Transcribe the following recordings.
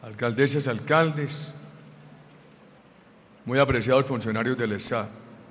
alcaldesas, alcaldes, muy apreciados funcionarios del ESAD.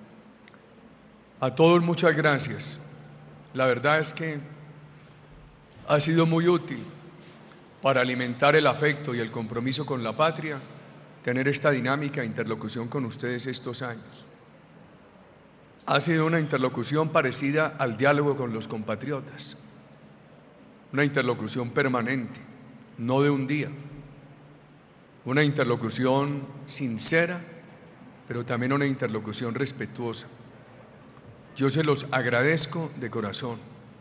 A todos muchas gracias. La verdad es que ha sido muy útil para alimentar el afecto y el compromiso con la patria, tener esta dinámica de interlocución con ustedes estos años. Ha sido una interlocución parecida al diálogo con los compatriotas, una interlocución permanente, no de un día, una interlocución sincera, pero también una interlocución respetuosa. Yo se los agradezco de corazón.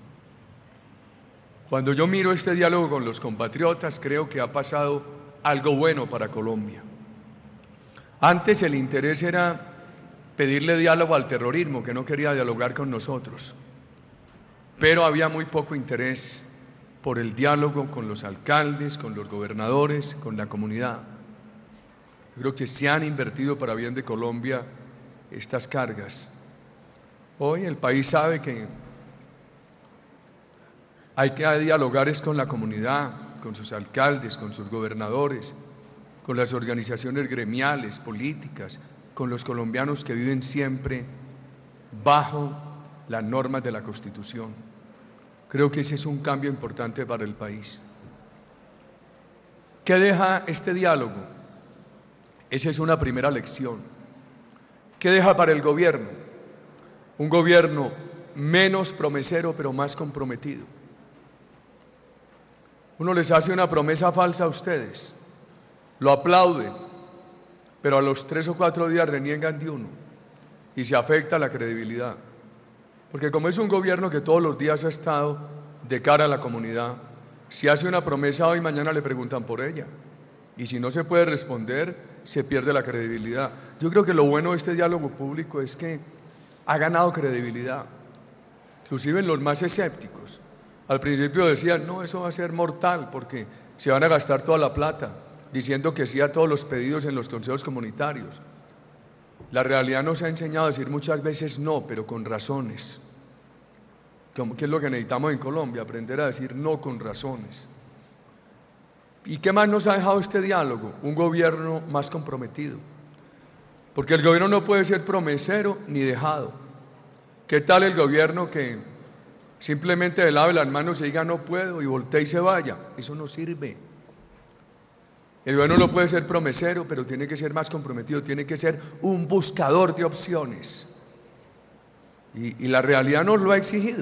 Cuando yo miro este diálogo con los compatriotas, creo que ha pasado algo bueno para Colombia. Antes el interés era pedirle diálogo al terrorismo, que no quería dialogar con nosotros, pero había muy poco interés por el diálogo con los alcaldes, con los gobernadores, con la comunidad. Yo creo que se han invertido para bien de Colombia estas cargas. Hoy el país sabe que hay que dialogar con la comunidad, con sus alcaldes, con sus gobernadores, con las organizaciones gremiales, políticas, con los colombianos que viven siempre bajo las normas de la Constitución. Creo que ese es un cambio importante para el país. ¿Qué deja este diálogo? Esa es una primera lección. ¿Qué deja para el gobierno? Un gobierno menos promesero, pero más comprometido. Uno les hace una promesa falsa a ustedes, lo aplauden, pero a los 3 o 4 días reniegan de uno y se afecta la credibilidad. Porque como es un gobierno que todos los días ha estado de cara a la comunidad, si hace una promesa hoy, mañana le preguntan por ella. Y si no se puede responder, se pierde la credibilidad. Yo creo que lo bueno de este diálogo público es que ha ganado credibilidad, inclusive en los más escépticos. Al principio decían, no, eso va a ser mortal porque se van a gastar toda la plata, diciendo que sí a todos los pedidos en los consejos comunitarios. La realidad nos ha enseñado a decir muchas veces no, pero con razones. ¿Qué es lo que necesitamos en Colombia? Aprender a decir no con razones. ¿Y qué más nos ha dejado este diálogo? Un gobierno más comprometido. Porque el gobierno no puede ser promesero ni dejado. ¿Qué tal el gobierno que simplemente le lave las manos y diga no puedo y voltee y se vaya? Eso no sirve. El gobierno no puede ser promesero, pero tiene que ser más comprometido, tiene que ser un buscador de opciones. Y la realidad nos lo ha exigido.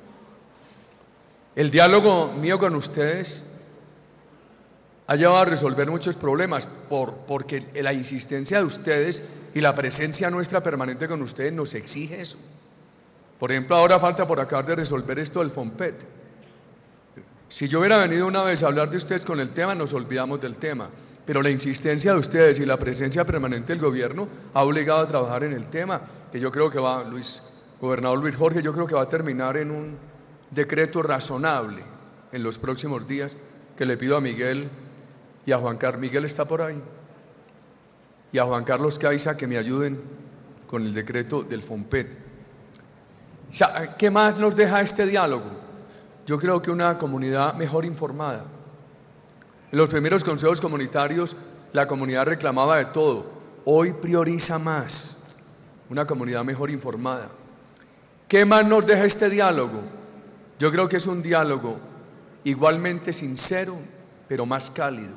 El diálogo mío con ustedes ha llevado a resolver muchos problemas porque la insistencia de ustedes y la presencia nuestra permanente con ustedes nos exige eso. Por ejemplo, ahora falta por acabar de resolver esto del FOMPET. Si yo hubiera venido una vez a hablar de ustedes con el tema, nos olvidamos del tema, pero la insistencia de ustedes y la presencia permanente del gobierno ha obligado a trabajar en el tema, que yo creo que gobernador Luis Jorge, yo creo que va a terminar en un decreto razonable en los próximos días, que le pido a Miguel y a Juan Carlos, Miguel está por ahí, y a Juan Carlos Caiza que me ayuden con el decreto del FOMPET. ¿Qué más nos deja este diálogo? Yo creo que una comunidad mejor informada. En los primeros consejos comunitarios la comunidad reclamaba de todo, hoy prioriza más una comunidad mejor informada. ¿Qué más nos deja este diálogo? Yo creo que es un diálogo igualmente sincero, pero más cálido.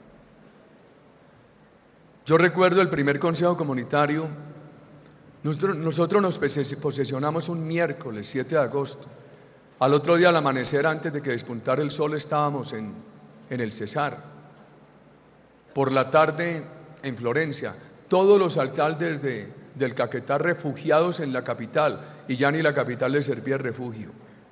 Yo recuerdo el primer consejo comunitario, nosotros nos posesionamos un miércoles 7 de agosto. Al otro día al amanecer, antes de que despuntara el sol, estábamos en el Cesar. Por la tarde en Florencia, todos los alcaldes del Caquetá refugiados en la capital, y ya ni la capital les servía refugio.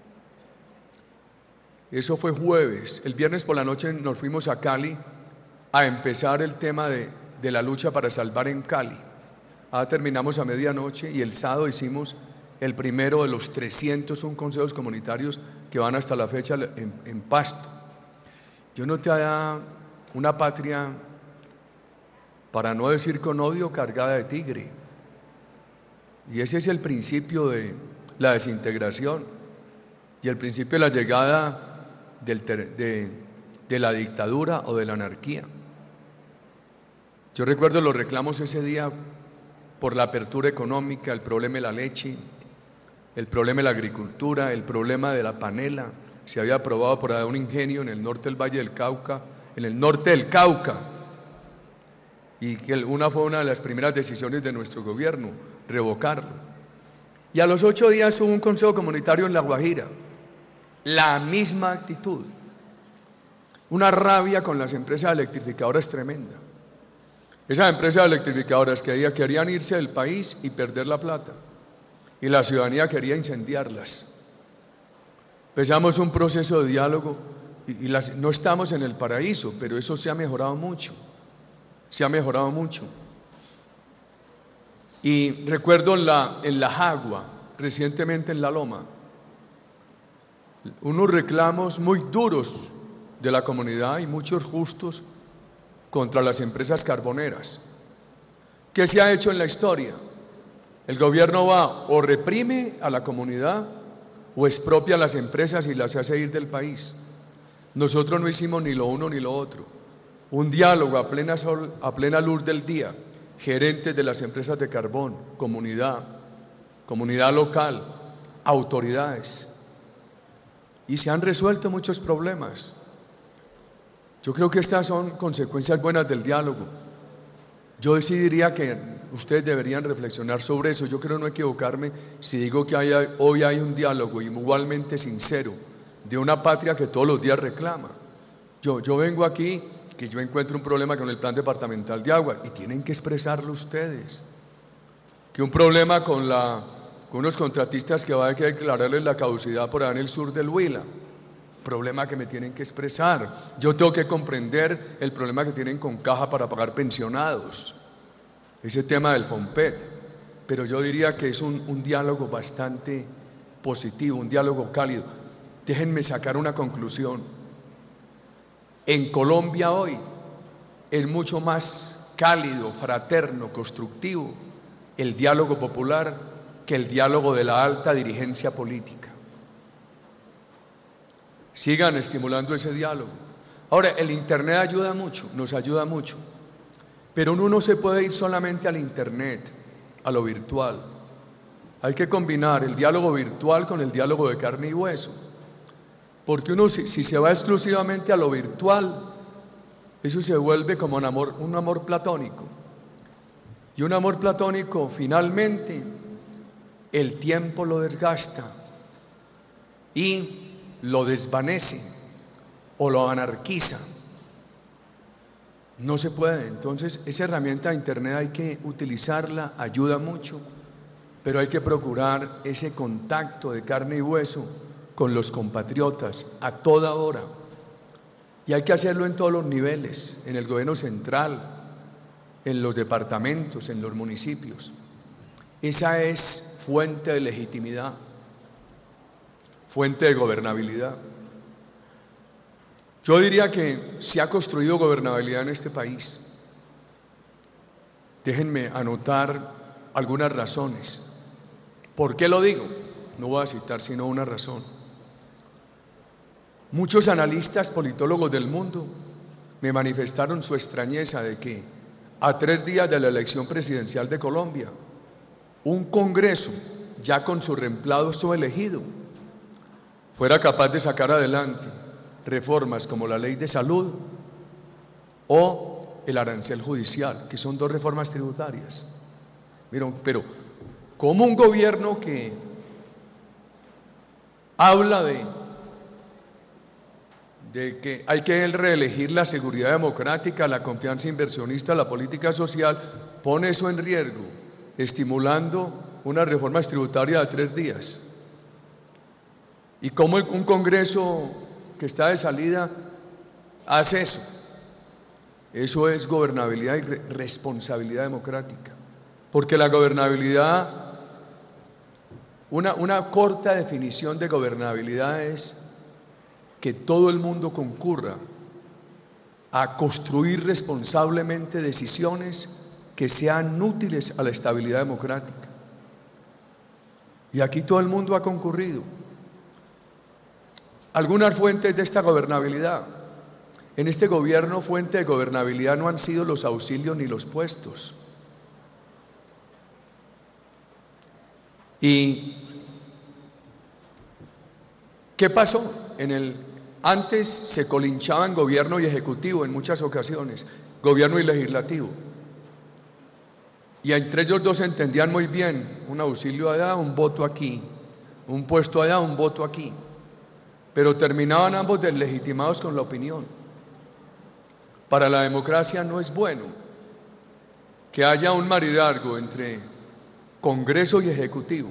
Eso fue jueves. El viernes por la noche nos fuimos a Cali a empezar el tema de la lucha para salvar en Cali. Terminamos a medianoche y el sábado hicimos el primero de los 301 consejos comunitarios que van hasta la fecha en Pasto. Yo no te haya una patria, para no decir con odio, cargada de tigre. Y ese es el principio de la desintegración y el principio de la llegada de la dictadura o de la anarquía. Yo recuerdo los reclamos ese día por la apertura económica, el problema de la leche, el problema de la agricultura, el problema de la panela. Se había aprobado por ahí un ingenio en el norte del Valle del Cauca, en el norte del Cauca, y que fue una de las primeras decisiones de nuestro gobierno, revocarlo. Y a los 8 días hubo un consejo comunitario en La Guajira, la misma actitud, una rabia con las empresas electrificadoras tremenda. Esas empresas electrificadoras que querían irse del país y perder la plata, y la ciudadanía quería incendiarlas. Empezamos un proceso de diálogo y no estamos en el paraíso, pero eso se ha mejorado mucho, se ha mejorado mucho. Y recuerdo en la Jagua, recientemente en La Loma, unos reclamos muy duros de la comunidad y muchos justos contra las empresas carboneras. ¿Qué se ha hecho en la historia? El gobierno va o reprime a la comunidad o expropia a las empresas y las hace ir del país. Nosotros no hicimos ni lo uno ni lo otro. Un diálogo a plena luz del día, gerentes de las empresas de carbón, comunidad local, autoridades. Y se han resuelto muchos problemas. Yo creo que estas son consecuencias buenas del diálogo. Yo sí diría que ustedes deberían reflexionar sobre eso. Yo creo no equivocarme si digo que hoy hay un diálogo igualmente sincero de una patria que todos los días reclama. Yo vengo aquí, que yo encuentro un problema con el plan departamental de agua y tienen que expresarlo ustedes. Que un problema con unos contratistas que va a declararles la caducidad por allá en el sur del Huila. Problema que me tienen que expresar. Yo tengo que comprender el problema que tienen con Caja para pagar pensionados, ese tema del FOMPET, pero yo diría que es un diálogo bastante positivo, un diálogo cálido. Déjenme sacar una conclusión. En Colombia hoy es mucho más cálido, fraterno, constructivo el diálogo popular que el diálogo de la alta dirigencia política. Sigan estimulando ese diálogo. Ahora, el internet ayuda mucho, nos ayuda mucho, pero uno no se puede ir solamente al internet, a lo virtual. Hay que combinar el diálogo virtual con el diálogo de carne y hueso, porque uno si se va exclusivamente a lo virtual, eso se vuelve como un amor platónico, y un amor platónico finalmente el tiempo lo desgasta y lo desvanece o lo anarquiza. No se puede. Entonces esa herramienta de internet hay que utilizarla, ayuda mucho, pero hay que procurar ese contacto de carne y hueso con los compatriotas a toda hora, y hay que hacerlo en todos los niveles, en el gobierno central, en los departamentos, en los municipios. Esa es fuente de legitimidad, fuente de gobernabilidad. Yo diría que se ha construido gobernabilidad en este país. Déjenme anotar algunas razones. ¿Por qué lo digo? No voy a citar sino una razón. Muchos analistas, politólogos del mundo me manifestaron su extrañeza de que a 3 días de la elección presidencial de Colombia, un Congreso ya con su reemplazo elegido fuera capaz de sacar adelante reformas como la ley de salud o el arancel judicial, que son 2 reformas tributarias. Miren, pero ¿cómo un gobierno que habla de que hay que reelegir la seguridad democrática, la confianza inversionista, la política social, pone eso en riesgo, estimulando unas reformas tributarias a 3 días? ¿Y cómo un Congreso que está de salida hace eso? Eso es gobernabilidad y responsabilidad democrática. Porque la gobernabilidad, una corta definición de gobernabilidad es que todo el mundo concurra a construir responsablemente decisiones que sean útiles a la estabilidad democrática. Y aquí todo el mundo ha concurrido. Algunas fuentes de esta gobernabilidad: En este gobierno fuente de gobernabilidad no han sido los auxilios ni los puestos. ¿Y qué pasó? Antes se colinchaban gobierno y ejecutivo en muchas ocasiones, gobierno y legislativo. Y entre ellos dos se entendían muy bien, un auxilio allá, un voto aquí, un puesto allá, un voto aquí. Pero terminaban ambos deslegitimados con la opinión. Para la democracia no es bueno que haya un maridazgo entre Congreso y Ejecutivo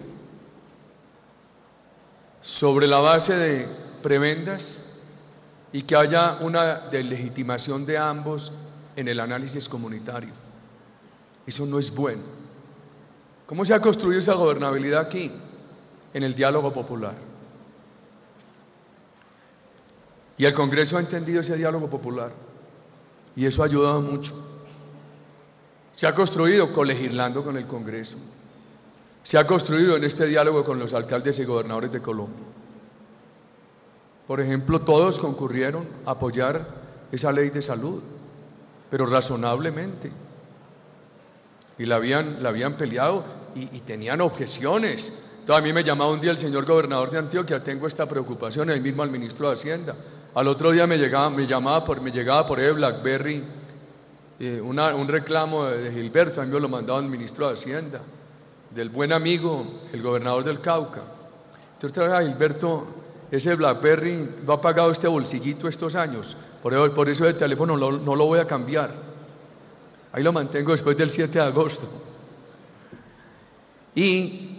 sobre la base de prebendas y que haya una deslegitimación de ambos en el análisis comunitario. Eso no es bueno. ¿Cómo se ha construido esa gobernabilidad aquí? En el diálogo popular. Y el Congreso ha entendido ese diálogo popular y eso ha ayudado mucho. Se ha construido colegislando con el Congreso. Se ha construido en este diálogo con los alcaldes y gobernadores de Colombia. Por ejemplo, todos concurrieron a apoyar esa ley de salud, pero razonablemente. Y la habían peleado y tenían objeciones. Entonces a mí me llamaba un día el señor gobernador de Antioquia, tengo esta preocupación, ahí mismo al ministro de Hacienda. Al otro día me llegaba por BlackBerry un reclamo de Gilberto, a mí me lo mandaba el ministro de Hacienda, del buen amigo, el gobernador del Cauca. Entonces, Gilberto, ese BlackBerry lo ha pagado este bolsillito estos años, por eso el teléfono no lo voy a cambiar. Ahí lo mantengo después del 7 de agosto. Y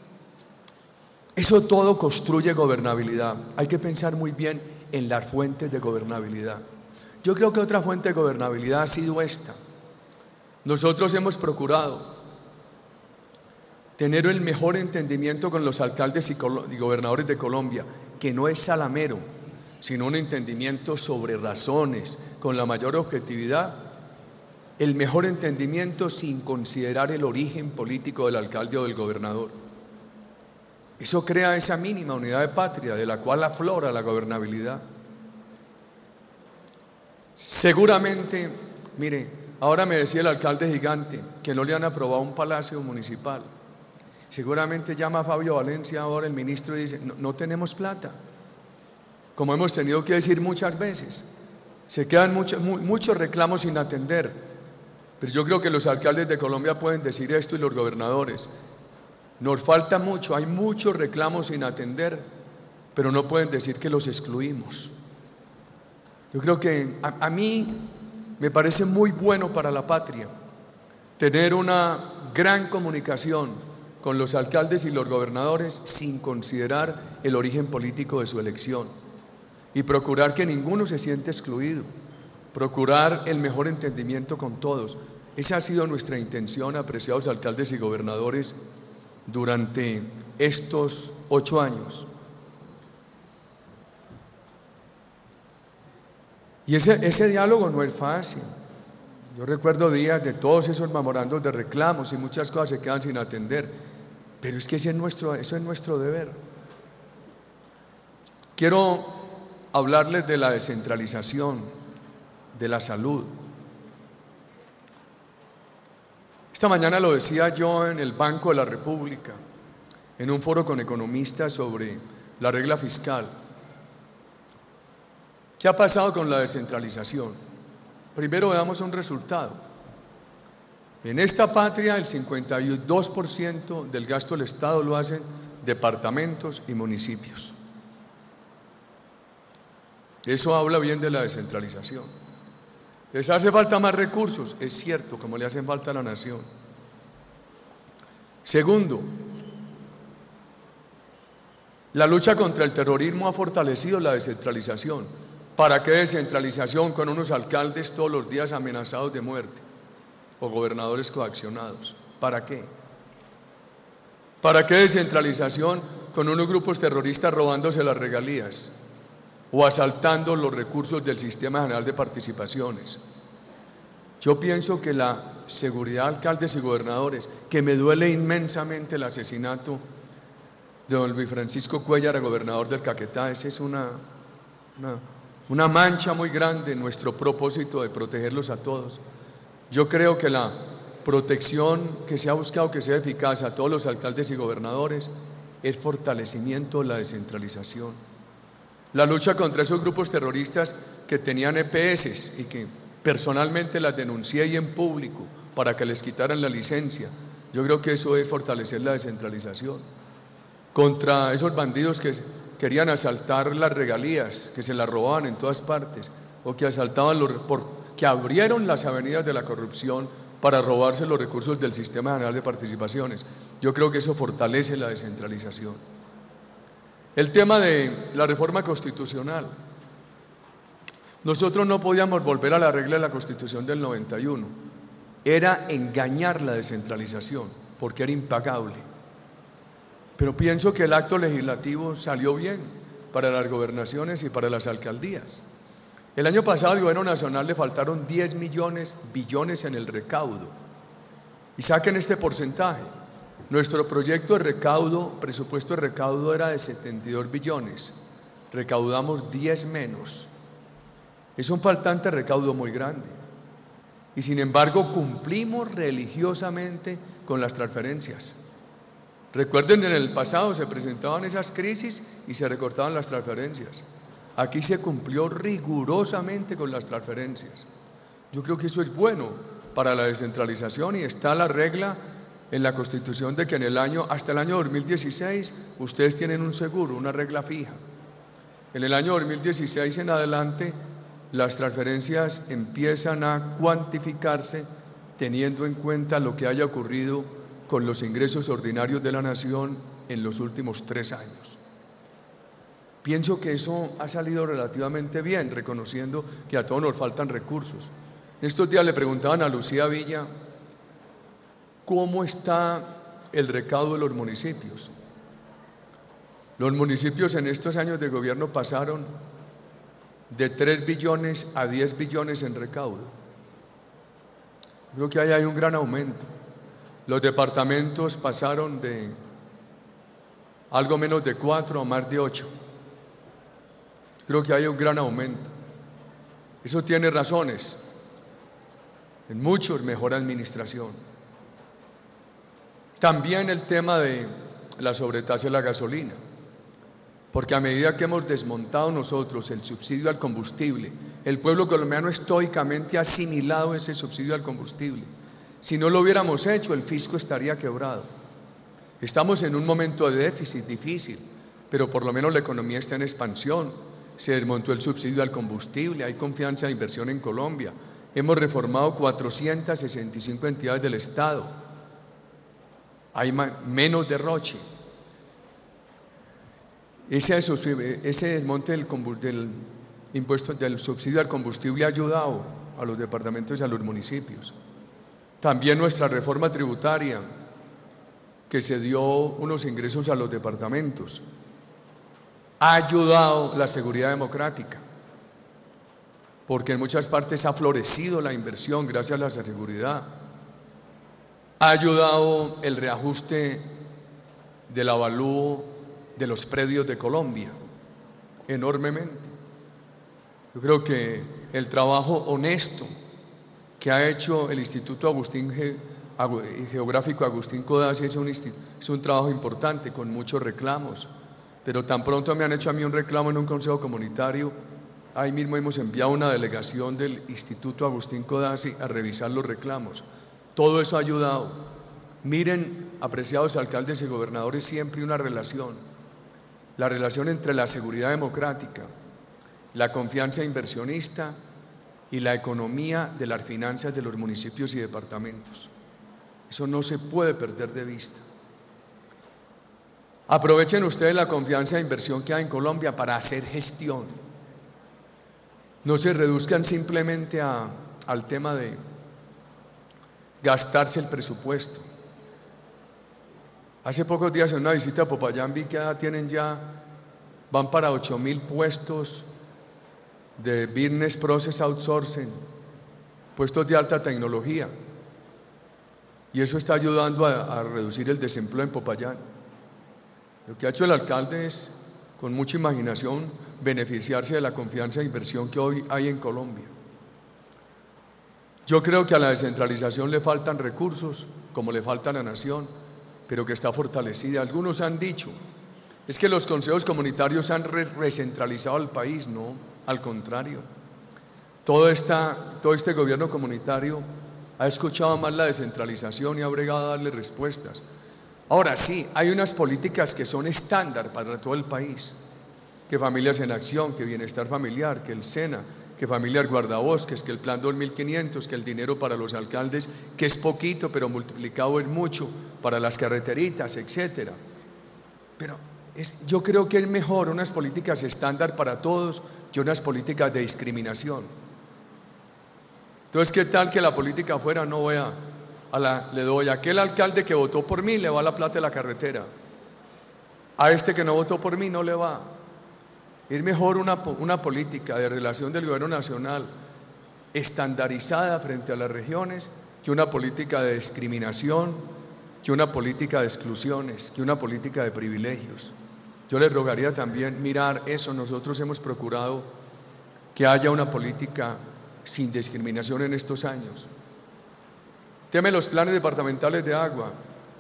eso todo construye gobernabilidad. Hay que pensar muy bien en las fuentes de gobernabilidad. Yo creo que otra fuente de gobernabilidad ha sido esta. Nosotros hemos procurado tener el mejor entendimiento con los alcaldes y gobernadores de Colombia, que no es salamero, sino un entendimiento sobre razones, con la mayor objetividad, el mejor entendimiento sin considerar el origen político del alcalde o del gobernador. Eso crea esa mínima unidad de patria de la cual aflora la gobernabilidad. Seguramente, mire, ahora me decía el alcalde gigante que no le han aprobado un palacio municipal. Seguramente llama a Fabio Valencia ahora el ministro y dice, no tenemos plata, como hemos tenido que decir muchas veces. Se quedan muchos reclamos sin atender, pero yo creo que los alcaldes de Colombia pueden decir esto y los gobernadores. Nos falta mucho, hay muchos reclamos sin atender, pero no pueden decir que los excluimos. Yo creo que a mí me parece muy bueno para la patria tener una gran comunicación con los alcaldes y los gobernadores sin considerar el origen político de su elección y procurar que ninguno se siente excluido, procurar el mejor entendimiento con todos. Esa ha sido nuestra intención, apreciados alcaldes y gobernadores, durante estos 8 años. Y ese diálogo no es fácil. Yo recuerdo días de todos esos memorandos de reclamos y muchas cosas se quedan sin atender, pero es que eso es nuestro deber. Quiero hablarles de la descentralización, de la salud. Esta mañana lo decía yo en el Banco de la República, en un foro con economistas sobre la regla fiscal. ¿Qué ha pasado con la descentralización? Primero veamos un resultado. En esta patria el 52% del gasto del Estado lo hacen departamentos y municipios. Eso habla bien de la descentralización. ¿Les hace falta más recursos? Es cierto, como le hacen falta a la nación. Segundo, la lucha contra el terrorismo ha fortalecido la descentralización. ¿Para qué descentralización con unos alcaldes todos los días amenazados de muerte o gobernadores coaccionados? ¿Para qué? ¿Para qué descentralización con unos grupos terroristas robándose las regalías o asaltando los recursos del Sistema General de Participaciones? Yo pienso que la seguridad, alcaldes y gobernadores, que me duele inmensamente el asesinato de don Luis Francisco Cuéllar, gobernador del Caquetá, esa es una una mancha muy grande en nuestro propósito de protegerlos a todos. Yo creo que la protección que se ha buscado que sea eficaz a todos los alcaldes y gobernadores es fortalecimiento de la descentralización. La lucha contra esos grupos terroristas que tenían EPS y que personalmente las denuncié y en público para que les quitaran la licencia, yo creo que eso es fortalecer la descentralización. Contra esos bandidos que querían asaltar las regalías, que se las robaban en todas partes, o que asaltaban que abrieron las avenidas de la corrupción para robarse los recursos del Sistema General de Participaciones. Yo creo que eso fortalece la descentralización. El tema de la reforma constitucional. Nosotros no podíamos volver a la regla de la Constitución del 91. Era engañar la descentralización, porque era impagable. Pero pienso que el acto legislativo salió bien para las gobernaciones y para las alcaldías. El año pasado al Gobierno Nacional le faltaron 10 billones en el recaudo. Y saquen este porcentaje. Nuestro proyecto de recaudo, presupuesto de recaudo era de 72 billones. Recaudamos 10 menos. Es un faltante de recaudo muy grande. Y sin embargo cumplimos religiosamente con las transferencias. Recuerden, en el pasado se presentaban esas crisis y se recortaban las transferencias. Aquí se cumplió rigurosamente con las transferencias. Yo creo que eso es bueno para la descentralización y está la regla en la Constitución de que hasta el año 2016 ustedes tienen un seguro, una regla fija. En el año 2016 en adelante las transferencias empiezan a cuantificarse teniendo en cuenta lo que haya ocurrido con los ingresos ordinarios de la nación en los últimos 3 años. Pienso que eso ha salido relativamente bien, reconociendo que a todos nos faltan recursos. En estos días le preguntaban a Lucía Villa cómo está el recaudo de los municipios. Los municipios en estos años de gobierno pasaron de 3 billones a 10 billones en recaudo. Creo que ahí hay un gran aumento. Los departamentos pasaron de algo menos de 4 a más de 8. Creo que hay un gran aumento. Eso tiene razones. En muchos, mejor administración. También el tema de la sobretasa de la gasolina. Porque a medida que hemos desmontado nosotros el subsidio al combustible, el pueblo colombiano estoicamente ha asimilado ese subsidio al combustible. Si no lo hubiéramos hecho, el fisco estaría quebrado. Estamos en un momento de déficit difícil, pero por lo menos la economía está en expansión. Se desmontó el subsidio al combustible, hay confianza de inversión en Colombia. Hemos reformado 465 entidades del Estado. Hay menos derroche. Ese desmonte del impuesto del subsidio al combustible ha ayudado a los departamentos y a los municipios. También nuestra reforma tributaria, que se dio unos ingresos a los departamentos, ha ayudado la seguridad democrática, porque en muchas partes ha florecido la inversión gracias a la seguridad. Ha ayudado el reajuste del avalúo de los predios de Colombia, enormemente. Yo creo que el trabajo honesto que ha hecho el Instituto Geográfico Agustín Codazzi es un trabajo importante, con muchos reclamos, pero tan pronto me han hecho a mí un reclamo en un consejo comunitario, ahí mismo hemos enviado una delegación del Instituto Agustín Codazzi a revisar los reclamos. Todo eso ha ayudado. Miren, apreciados alcaldes y gobernadores, siempre una relación, la relación entre la seguridad democrática, la confianza inversionista y la economía de las finanzas de los municipios y departamentos. Eso no se puede perder de vista. Aprovechen ustedes la confianza de inversión que hay en Colombia para hacer gestión. No se reduzcan simplemente al tema de gastarse el presupuesto. Hace pocos días en una visita a Popayán vi que van para 8.000 puestos de Business Process Outsourcing, puestos de alta tecnología, y eso está ayudando a reducir el desempleo en Popayán. Lo que ha hecho el alcalde es, con mucha imaginación, beneficiarse de la confianza e inversión que hoy hay en Colombia. Yo creo que a la descentralización le faltan recursos, como le falta a la nación, pero que está fortalecida. Algunos han dicho, es que los consejos comunitarios han recentralizado al país. No, al contrario. Todo este gobierno comunitario ha escuchado más la descentralización y ha bregado a darle respuestas. Ahora sí, hay unas políticas que son estándar para todo el país, que Familias en Acción, que Bienestar Familiar, que el SENA, que Familias Guardabosques, que el Plan 2500, que el dinero para los alcaldes, que es poquito pero multiplicado es mucho, para las carreteritas, etcétera. Pero yo creo que es mejor unas políticas estándar para todos que unas políticas de discriminación. Entonces, ¿qué tal que la política afuera no vea? Le doy a aquel alcalde que votó por mí, le va la plata de la carretera. A este que no votó por mí no le va. Es mejor una política de relación del gobierno nacional estandarizada frente a las regiones que una política de discriminación, que una política de exclusiones, que una política de privilegios. Yo les rogaría también mirar eso. Nosotros hemos procurado que haya una política sin discriminación en estos años. Tema los planes departamentales de agua.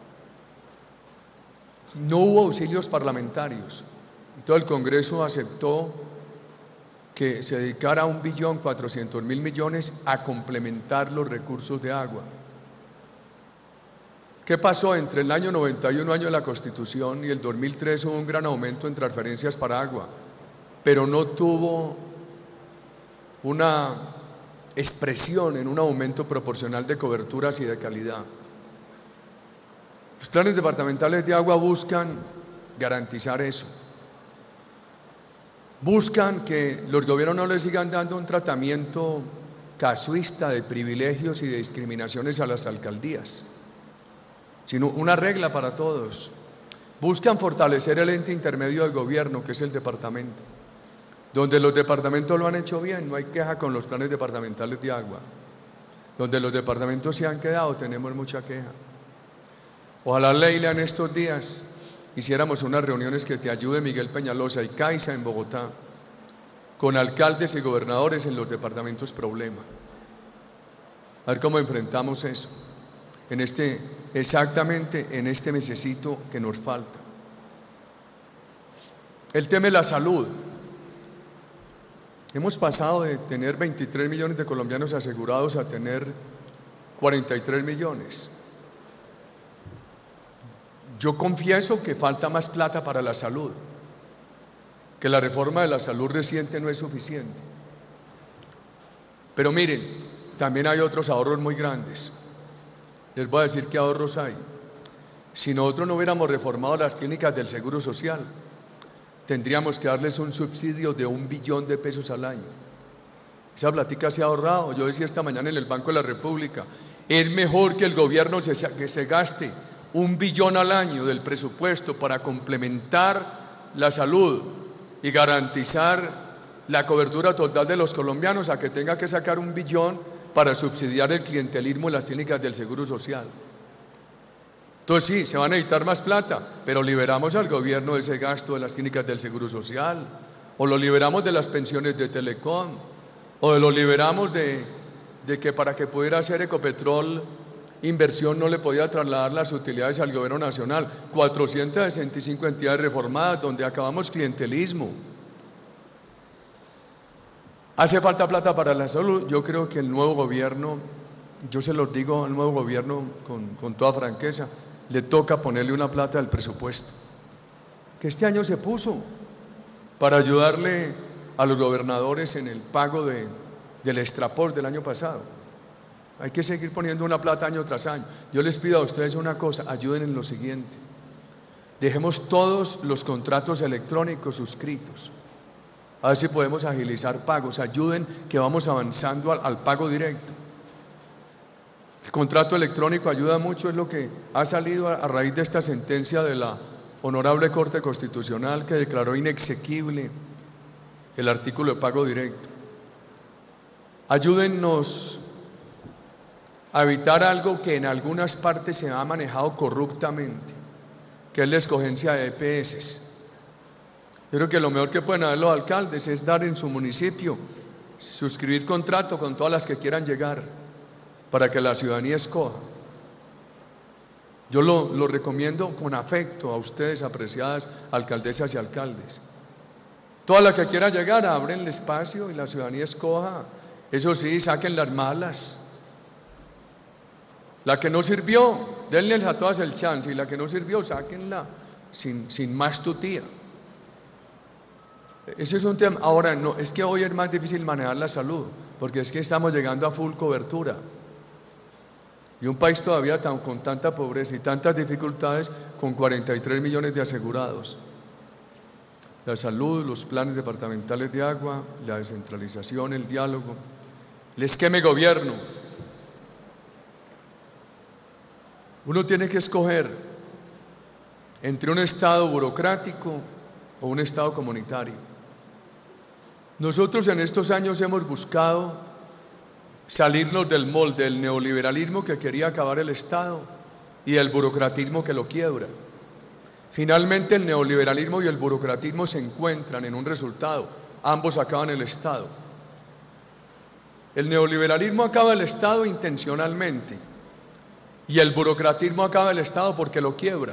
No hubo auxilios parlamentarios. Todo el Congreso aceptó que se dedicara 1.400.000.000.000 a complementar los recursos de agua. ¿Qué pasó? Entre el año 91, año de la Constitución, y el 2003 hubo un gran aumento en transferencias para agua, pero no tuvo una expresión en un aumento proporcional de coberturas y de calidad. Los planes departamentales de agua buscan garantizar eso. Buscan que los gobiernos no les sigan dando un tratamiento casuista de privilegios y de discriminaciones a las alcaldías, sino una regla para todos. Buscan fortalecer el ente intermedio del gobierno, que es el departamento, donde los departamentos lo han hecho bien, no hay queja con los planes departamentales de agua. Donde los departamentos se han quedado, tenemos mucha queja. Ojalá, Leila, en estos días hiciéramos unas reuniones que te ayude Miguel Peñalosa y Caiza en Bogotá, con alcaldes y gobernadores en los departamentos problema. A ver cómo enfrentamos eso, exactamente en este mesecito que nos falta. El tema de la salud. Hemos pasado de tener 23 millones de colombianos asegurados a tener 43 millones. Yo confieso que falta más plata para la salud, que la reforma de la salud reciente no es suficiente. Pero miren, también hay otros ahorros muy grandes. Les voy a decir qué ahorros hay. Si nosotros no hubiéramos reformado las clínicas del Seguro Social, tendríamos que darles un subsidio de 1 billón de pesos al año. Esa platica se ha ahorrado. Yo decía esta mañana en el Banco de la República, es mejor que el gobierno que se gaste 1 billón al año del presupuesto para complementar la salud y garantizar la cobertura total de los colombianos, a que tenga que sacar 1 billón para subsidiar el clientelismo en las clínicas del Seguro Social. Entonces sí, se va a necesitar más plata, pero liberamos al gobierno de ese gasto de las clínicas del Seguro Social, o lo liberamos de las pensiones de Telecom, o lo liberamos de que para que pudiera hacer Ecopetrol inversión no le podía trasladar las utilidades al gobierno nacional. 465 entidades reformadas donde acabamos clientelismo. Hace falta plata para la salud. Yo creo que el nuevo gobierno, yo se los digo al nuevo gobierno con toda franqueza, le toca ponerle una plata al presupuesto, que este año se puso para ayudarle a los gobernadores en el pago del extraport del año pasado. Hay que seguir poniendo una plata año tras año. Yo les pido a ustedes una cosa, ayuden en lo siguiente. Dejemos todos los contratos electrónicos suscritos. A ver si podemos agilizar pagos. Ayuden, que vamos avanzando al pago directo. El contrato electrónico ayuda mucho, es lo que ha salido a raíz de esta sentencia de la Honorable Corte Constitucional, que declaró inexequible el artículo de pago directo. Ayúdennos a evitar algo que en algunas partes se ha manejado corruptamente, que es la escogencia de EPS. Yo creo que lo mejor que pueden hacer los alcaldes es dar en su municipio, suscribir contrato con todas las que quieran llegar, para que la ciudadanía escoja. Yo lo recomiendo con afecto a ustedes, apreciadas alcaldesas y alcaldes. Toda la que quiera llegar, abren el espacio y la ciudadanía escoja. Eso sí, saquen las malas. La que no sirvió, denles a todas el chance, y la que no sirvió, sáquenla sin más tutía. Ese es un tema. Ahora, no, es que hoy es más difícil manejar la salud, porque es que estamos llegando a full cobertura. Y un país todavía con tanta pobreza y tantas dificultades, con 43 millones de asegurados. La salud, los planes departamentales de agua, la descentralización, el diálogo, el esquema de gobierno. Uno tiene que escoger entre un Estado burocrático o un Estado comunitario. Nosotros en estos años hemos buscado salirnos del molde del neoliberalismo que quería acabar el Estado y del burocratismo que lo quiebra. Finalmente el neoliberalismo y el burocratismo se encuentran en un resultado, ambos acaban el Estado. El neoliberalismo acaba el Estado intencionalmente y el burocratismo acaba el Estado porque lo quiebra.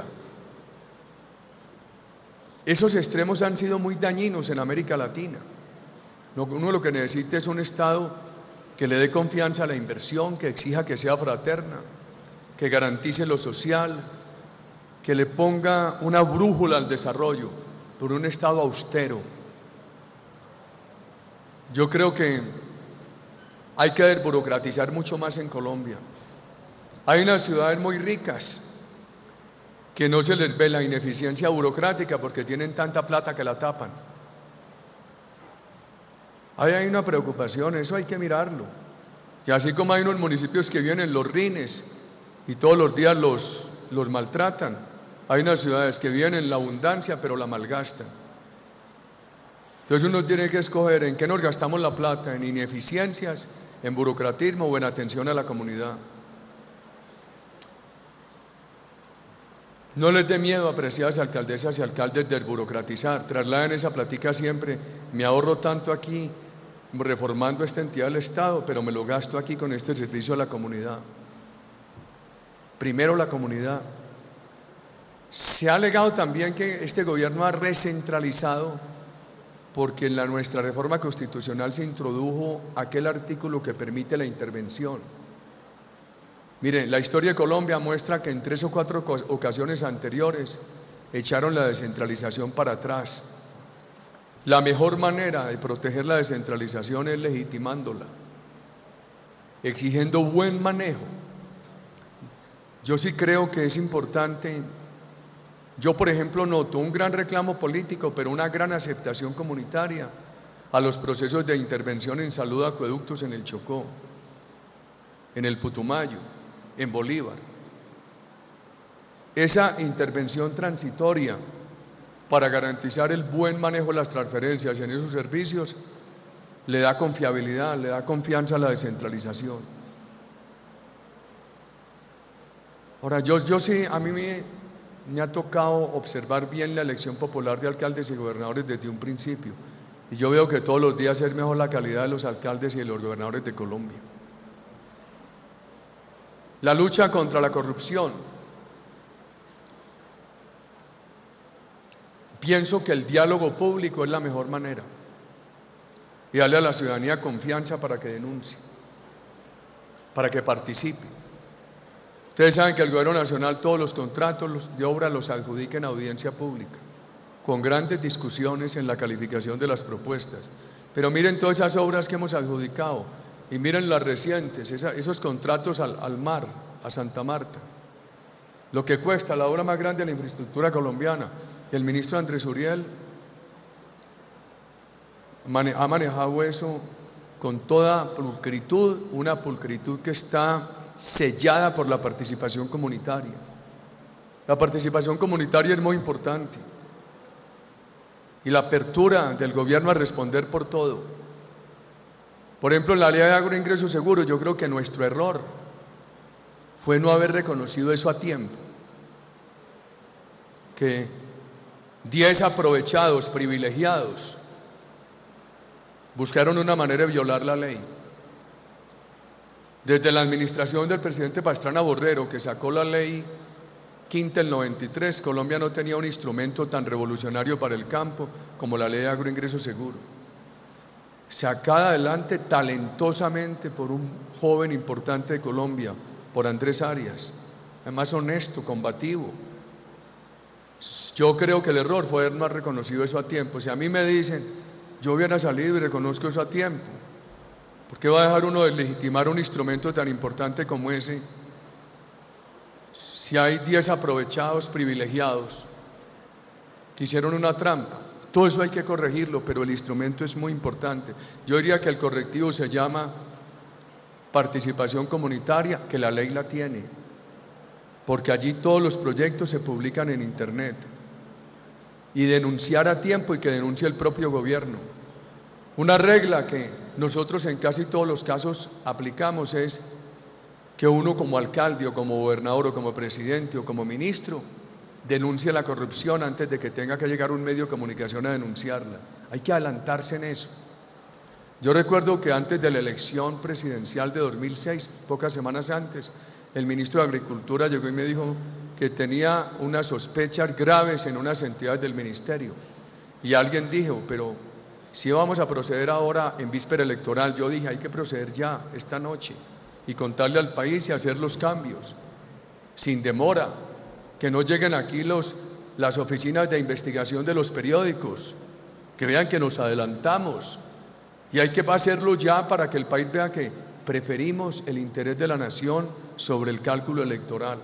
Esos extremos han sido muy dañinos en América Latina. Uno lo que necesita es un Estado que le dé confianza a la inversión, que exija que sea fraterna, que garantice lo social, que le ponga una brújula al desarrollo, por un Estado austero. Yo creo que hay que desburocratizar mucho más en Colombia. Hay unas ciudades muy ricas que no se les ve la ineficiencia burocrática porque tienen tanta plata que la tapan. Ahí hay una preocupación, eso hay que mirarlo. Que así como hay unos municipios que viven en los rines y todos los días los maltratan, hay unas ciudades que viven en la abundancia pero la malgastan. Entonces uno tiene que escoger en qué nos gastamos la plata, en ineficiencias, en burocratismo o en atención a la comunidad. No les dé miedo, apreciadas alcaldesas y alcaldes, desburocratizar. Trasladen esa plática siempre. Me ahorro tanto aquí reformando esta entidad del Estado, pero me lo gasto aquí con este servicio a la comunidad. Primero la comunidad. Se ha alegado también que este gobierno ha recentralizado porque en nuestra reforma constitucional se introdujo aquel artículo que permite la intervención. Miren, la historia de Colombia muestra que en 3 o 4 ocasiones anteriores echaron la descentralización para atrás. La mejor manera de proteger la descentralización es legitimándola, exigiendo buen manejo. Yo sí creo que es importante. Yo, por ejemplo, noto un gran reclamo político, pero una gran aceptación comunitaria a los procesos de intervención en salud de acueductos en el Chocó, en el Putumayo, en Bolívar. Esa intervención transitoria para garantizar el buen manejo de las transferencias en esos servicios le da confiabilidad, le da confianza a la descentralización. Ahora, yo sí, a mí me ha tocado observar bien la elección popular de alcaldes y gobernadores desde un principio, y yo veo que todos los días es mejor la calidad de los alcaldes y de los gobernadores de Colombia. La lucha contra la corrupción. Pienso que el diálogo público es la mejor manera y darle a la ciudadanía confianza para que denuncie, para que participe. Ustedes saben que el Gobierno Nacional todos los contratos de obra los adjudica en audiencia pública, con grandes discusiones en la calificación de las propuestas. Pero miren todas esas obras que hemos adjudicado y miren las recientes, esos contratos al mar, a Santa Marta, lo que cuesta la obra más grande de la infraestructura colombiana. El ministro Andrés Uriel ha manejado eso con toda pulcritud, una pulcritud que está sellada por la participación comunitaria. La participación comunitaria es muy importante y la apertura del gobierno a responder por todo. Por ejemplo, en la ley de agroingreso seguro, yo creo que nuestro error fue no haber reconocido eso a tiempo, que 10 aprovechados, privilegiados, buscaron una manera de violar la ley. Desde la administración del presidente Pastrana Borrero, que sacó la ley quinta del 93, Colombia no tenía un instrumento tan revolucionario para el campo como la ley de agroingreso seguro, sacada adelante talentosamente por un joven importante de Colombia, por Andrés Arias, además honesto, combativo. Yo creo que el error fue haber no reconocido eso a tiempo. Si a mí me dicen, yo hubiera salido y reconozco eso a tiempo, ¿por qué va a dejar uno de legitimar un instrumento tan importante como ese? Si hay 10 aprovechados, privilegiados, que hicieron una trampa, todo eso hay que corregirlo, pero el instrumento es muy importante. Yo diría que el correctivo se llama participación comunitaria, que la ley la tiene, porque allí todos los proyectos se publican en internet, y denunciar a tiempo y que denuncie el propio gobierno. Una regla que nosotros en casi todos los casos aplicamos es que uno como alcalde o como gobernador o como presidente o como ministro denuncie la corrupción antes de que tenga que llegar un medio de comunicación a denunciarla. Hay que adelantarse en eso. Yo recuerdo que antes de la elección presidencial de 2006, pocas semanas antes, el ministro de Agricultura llegó y me dijo que tenía unas sospechas graves en unas entidades del ministerio. Y alguien dijo, pero si vamos a proceder ahora en víspera electoral, yo dije, hay que proceder ya, esta noche, y contarle al país y hacer los cambios, sin demora, que no lleguen aquí las oficinas de investigación de los periódicos, que vean que nos adelantamos, y hay que hacerlo ya para que el país vea que preferimos el interés de la nación sobre el cálculo electoral.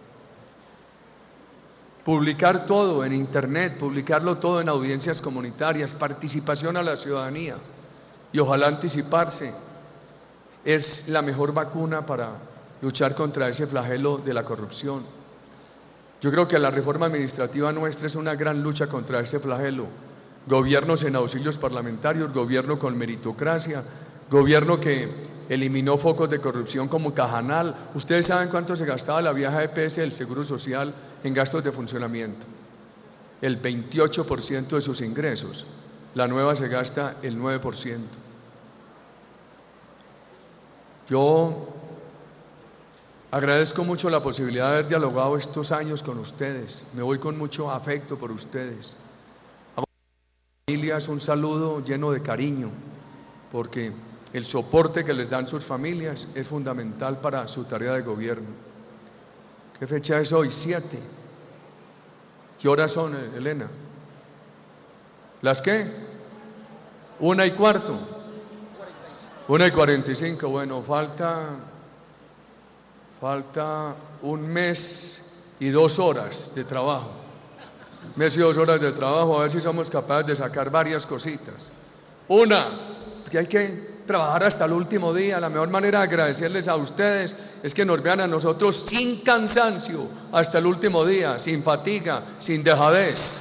Publicar todo en internet, publicarlo todo en audiencias comunitarias, participación a la ciudadanía y ojalá anticiparse es la mejor vacuna para luchar contra ese flagelo de la corrupción. Yo creo que la reforma administrativa nuestra es una gran lucha contra ese flagelo. Gobiernos en auxilios parlamentarios, gobierno con meritocracia, gobierno que eliminó focos de corrupción como Cajanal. Ustedes saben cuánto se gastaba la vieja EPS del Seguro Social en gastos de funcionamiento. El 28% de sus ingresos. La nueva se gasta el 9%. Yo agradezco mucho la posibilidad de haber dialogado estos años con ustedes. Me voy con mucho afecto por ustedes. A las familias un saludo lleno de cariño, porque el soporte que les dan sus familias es fundamental para su tarea de gobierno. ¿Qué fecha es hoy? 7. ¿Qué horas son, Elena? ¿Las qué? 1:15. 1:45. Bueno, falta 1 mes y 2 horas de trabajo. 1 mes y 2 horas de trabajo, a ver si somos capaces de sacar varias cositas. Que hay que trabajar hasta el último día. La mejor manera de agradecerles a ustedes es que nos vean a nosotros sin cansancio hasta el último día, sin fatiga, sin dejadez.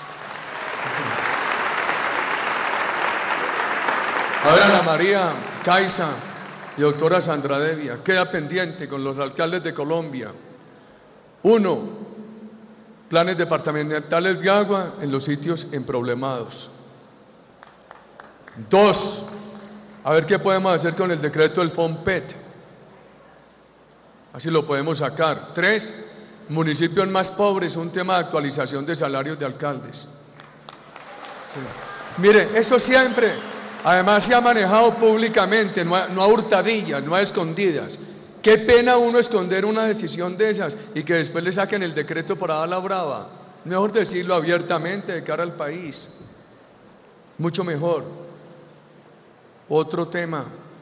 A ver, Ana María, Caiza y doctora Sandra Devia, queda pendiente con los alcaldes de Colombia. 1, planes departamentales de agua en los sitios emproblemados. 2, a ver qué podemos hacer con el decreto del FOMPET, así lo podemos sacar. 3, municipios más pobres, un tema de actualización de salarios de alcaldes. Sí. Mire, eso siempre, además se ha manejado públicamente, no a hurtadillas, no a escondidas. Qué pena uno esconder una decisión de esas y que después le saquen el decreto para dar la brava. Mejor decirlo abiertamente de cara al país, mucho mejor. Otro tema,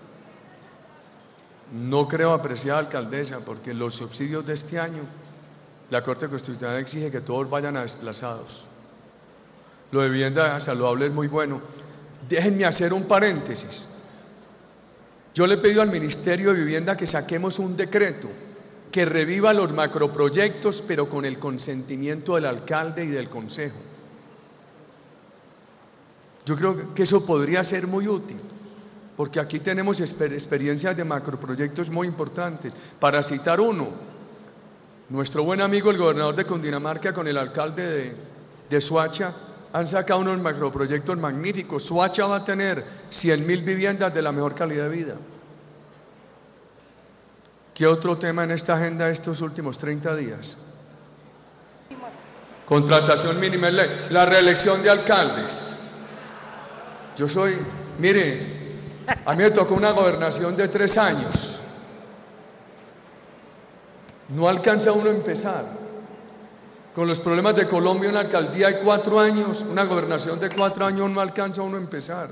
no creo, apreciada alcaldesa, porque los subsidios de este año, la Corte Constitucional exige que todos vayan a desplazados. Lo de vivienda saludable es muy bueno. Déjenme hacer un paréntesis. Yo le he pedido al Ministerio de Vivienda que saquemos un decreto que reviva los macroproyectos, pero con el consentimiento del alcalde y del consejo. Yo creo que eso podría ser muy útil, porque aquí tenemos experiencias de macroproyectos muy importantes. Para citar uno, nuestro buen amigo el gobernador de Cundinamarca con el alcalde de Soacha han sacado unos macroproyectos magníficos. Soacha va a tener 100.000 viviendas de la mejor calidad de vida. ¿Qué otro tema en esta agenda de estos últimos 30 días? Contratación mínima es ley. La reelección de alcaldes. Mire, a mí me tocó una gobernación de 3 años. No alcanza uno a empezar. Con los problemas de Colombia, una alcaldía de 4 años, una gobernación de 4 años, no alcanza uno a empezar.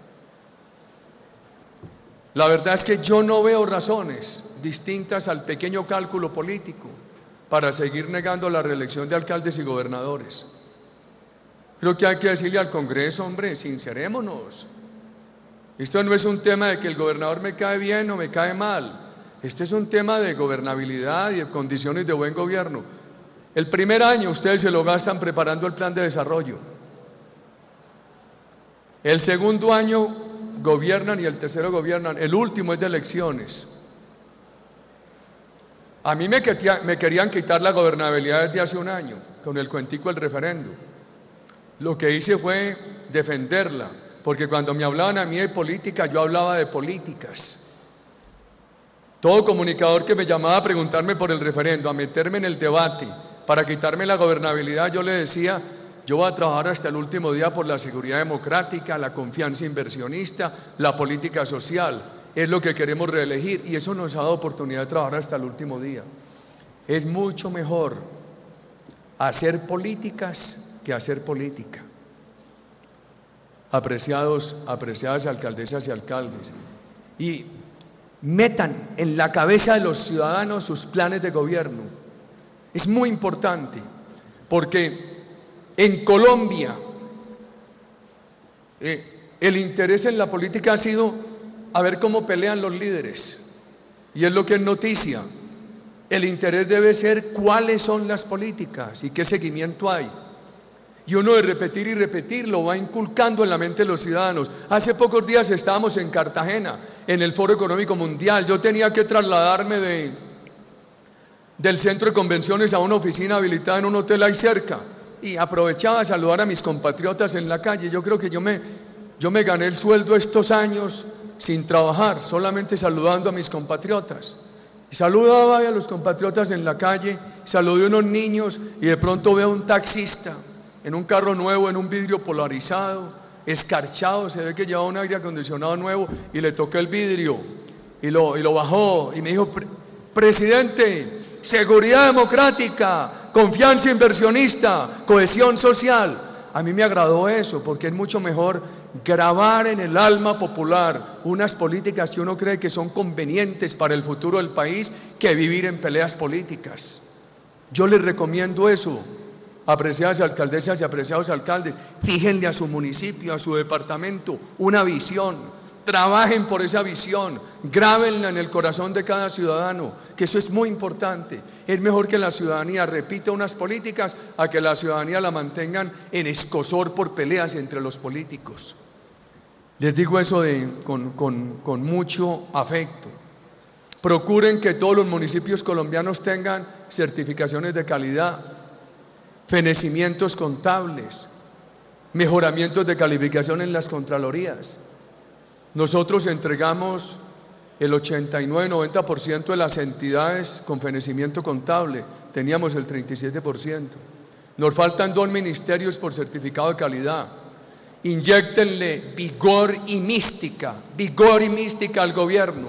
La verdad es que yo no veo razones distintas al pequeño cálculo político para seguir negando la reelección de alcaldes y gobernadores. Creo que hay que decirle al Congreso, hombre, sincerémonos. Esto no es un tema de que el gobernador me cae bien o me cae mal. Este es un tema de gobernabilidad y de condiciones de buen gobierno. El primer año ustedes se lo gastan preparando el plan de desarrollo. El segundo año gobiernan y el tercero gobiernan. El último es de elecciones. A mí me querían quitar la gobernabilidad desde hace un año, con el cuentico del referendo. Lo que hice fue defenderla, porque cuando me hablaban a mí de política, yo hablaba de políticas. Todo comunicador que me llamaba a preguntarme por el referendo, a meterme en el debate, para quitarme la gobernabilidad, yo le decía, yo voy a trabajar hasta el último día por la seguridad democrática, la confianza inversionista, la política social. Es lo que queremos reelegir y eso nos ha dado oportunidad de trabajar hasta el último día. Es mucho mejor hacer políticas que hacer política. Apreciadas alcaldesas y alcaldes, y metan en la cabeza de los ciudadanos sus planes de gobierno. Es muy importante porque en Colombia el interés en la política ha sido a ver cómo pelean los líderes, y es lo que es noticia. El interés debe ser cuáles son las políticas y qué seguimiento hay. Y uno de repetir y repetir lo va inculcando en la mente de los ciudadanos. Hace pocos días estábamos en Cartagena, en el Foro Económico Mundial. Yo tenía que trasladarme del centro de convenciones a una oficina habilitada en un hotel ahí cerca, y aprovechaba a saludar a mis compatriotas en la calle. Yo creo que yo me gané el sueldo estos años sin trabajar, solamente saludando a mis compatriotas. Y saludaba a los compatriotas en la calle, saludé a unos niños y de pronto veo a un taxista en un carro nuevo, en un vidrio polarizado, escarchado, se ve que llevaba un aire acondicionado nuevo, y le toqué el vidrio y lo bajó y me dijo: presidente, seguridad democrática, confianza inversionista, cohesión social. A mí me agradó eso, porque es mucho mejor grabar en el alma popular unas políticas que uno cree que son convenientes para el futuro del país, que vivir en peleas políticas. Yo les recomiendo eso, apreciadas alcaldesas y apreciados alcaldes. Fíjenle a su municipio, a su departamento, una visión, trabajen por esa visión, grábenla en el corazón de cada ciudadano, que eso es muy importante. Es mejor que la ciudadanía repita unas políticas a que la ciudadanía la mantengan en escozor por peleas entre los políticos. Les digo eso con mucho afecto. Procuren que todos los municipios colombianos tengan certificaciones de calidad, fenecimientos contables, mejoramientos de calificación en las contralorías. Nosotros entregamos el 89-90% de las entidades con fenecimiento contable, teníamos el 37%. Nos faltan 2 ministerios por certificado de calidad. Inyéctenle vigor y mística al gobierno.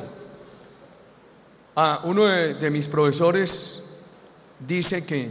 Uno de mis profesores dice que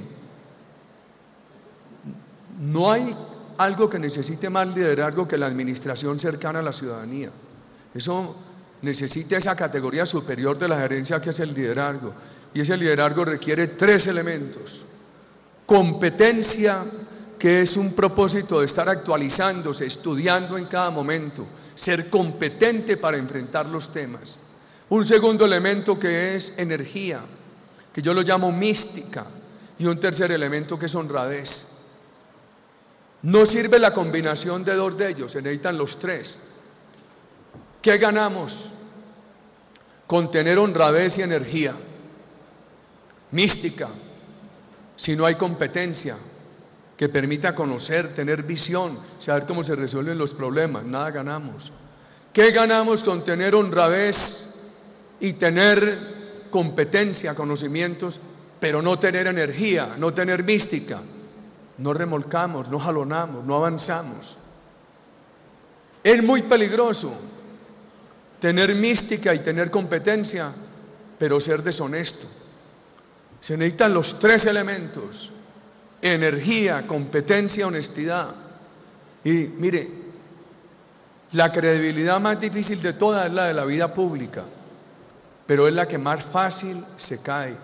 no hay algo que necesite más liderazgo que la administración cercana a la ciudadanía. Eso necesita esa categoría superior de la gerencia, que es el liderazgo, y ese liderazgo requiere 3 elementos: competencia, que es un propósito de estar actualizándose, estudiando en cada momento, ser competente para enfrentar los temas. Un segundo elemento que es energía, que yo lo llamo mística, y un tercer elemento que es honradez. No sirve la combinación de 2 de ellos, se necesitan los 3. ¿Qué ganamos con tener honradez y energía? Mística, si no hay competencia. que permita conocer, tener visión, saber cómo se resuelven los problemas. Nada ganamos. ¿Qué ganamos con tener honradez y tener competencia, conocimientos, pero no tener energía, no tener mística? No remolcamos, no jalonamos, no avanzamos. Es muy peligroso tener mística y tener competencia, pero ser deshonesto. Se necesitan los tres elementos: energía, competencia, honestidad. Y mire, la credibilidad más difícil de todas es la de la vida pública, pero es la que más fácil se cae.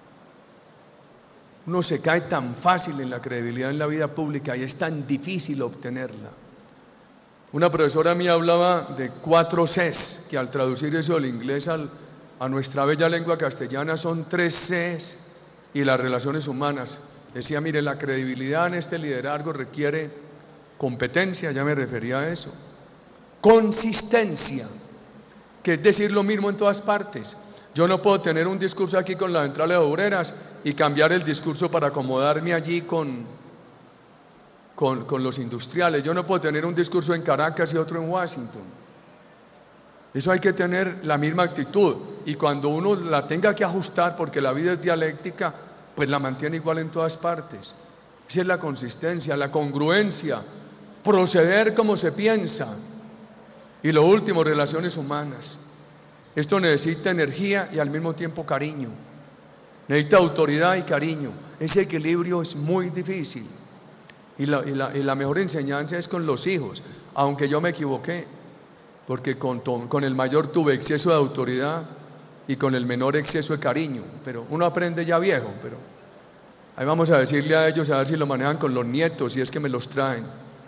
Uno se cae tan fácil en la credibilidad en la vida pública y es tan difícil obtenerla. Una profesora mía hablaba de 4 Cs, que al traducir eso del inglés a nuestra bella lengua castellana son 3 Cs y las relaciones humanas. Decía, mire, la credibilidad en este liderazgo requiere competencia, ya me refería a eso, consistencia, que es decir lo mismo en todas partes. Yo no puedo tener un discurso aquí con las centrales obreras y cambiar el discurso para acomodarme allí con los industriales. Yo no puedo tener un discurso en Caracas y otro en Washington. Eso hay que tener la misma actitud, y cuando uno la tenga que ajustar, porque la vida es dialéctica, pues la mantiene igual en todas partes. Esa es la consistencia, la congruencia, proceder como se piensa. Y lo último, relaciones humanas. Esto necesita energía y al mismo tiempo cariño. Necesita autoridad y cariño. Ese equilibrio es muy difícil. Y la mejor enseñanza es con los hijos, aunque yo me equivoqué, porque con el mayor tuve exceso de autoridad y con el menor exceso de cariño, pero uno aprende ya viejo. Pero ahí vamos a decirle a ellos a ver si lo manejan con los nietos, si es que me los traen.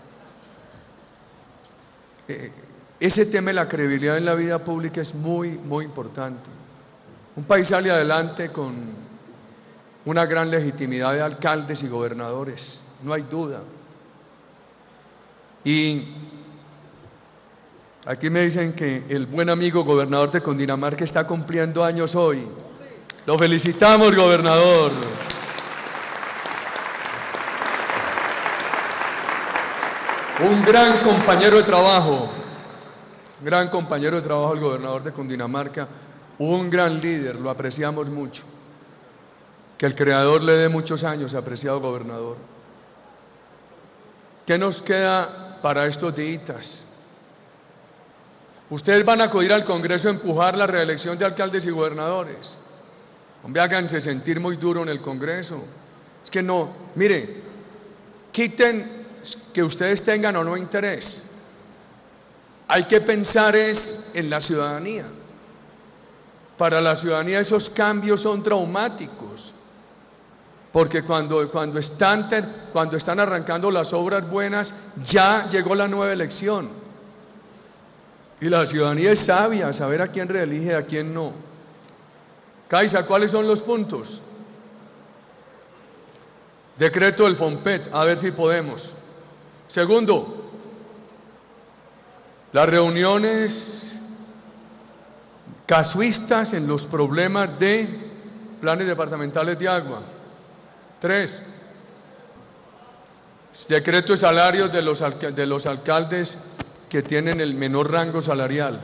Ese tema de la credibilidad en la vida pública es muy, muy importante. Un país sale adelante con una gran legitimidad de alcaldes y gobernadores, no hay duda. Y aquí me dicen que el buen amigo gobernador de Cundinamarca está cumpliendo años hoy. Lo felicitamos, gobernador. Un gran compañero de trabajo. Gran compañero de trabajo el gobernador de Cundinamarca, un gran líder, lo apreciamos mucho. Que el Creador le dé muchos años, apreciado gobernador. ¿Qué nos queda para estos días? Ustedes van a acudir al Congreso a empujar la reelección de alcaldes y gobernadores. Hombre, háganse sentir muy duro en el Congreso. Es que no, mire, quiten que ustedes tengan o no interés. Hay que pensar en la ciudadanía. Para la ciudadanía esos cambios son traumáticos, porque cuando están arrancando las obras buenas, ya llegó la nueva elección. Y la ciudadanía es sabia, saber a quién reelige y a quién no. Caiza, ¿cuáles son los puntos? Decreto del FOMPET, a ver si podemos. Segundo, las reuniones casuistas en los problemas de planes departamentales de agua. 3, decreto de salarios de los alcaldes que tienen el menor rango salarial.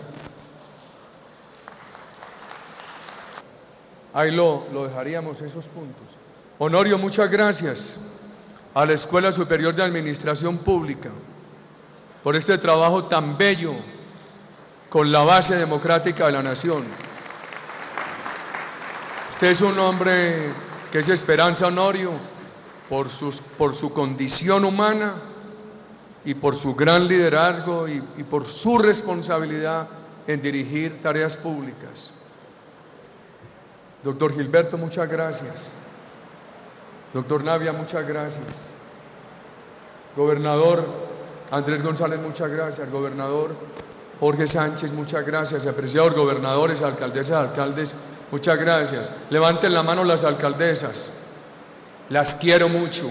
Ahí lo dejaríamos, esos puntos. Honorio, muchas gracias a la Escuela Superior de Administración Pública por este trabajo tan bello con la base democrática de la nación. Usted es un hombre que es esperanza, Honorio, por su condición humana y por su gran liderazgo y por su responsabilidad en dirigir tareas públicas. Doctor Gilberto, muchas gracias. Doctor Navia, muchas gracias. Gobernador Andrés González, muchas gracias. Gobernador Jorge Sánchez, muchas gracias. Apreciados gobernadores, alcaldesas, alcaldes, muchas gracias. Levanten la mano las alcaldesas. Las quiero mucho.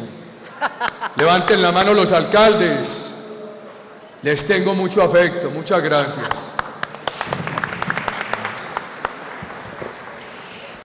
Levanten la mano los alcaldes. Les tengo mucho afecto. Muchas gracias.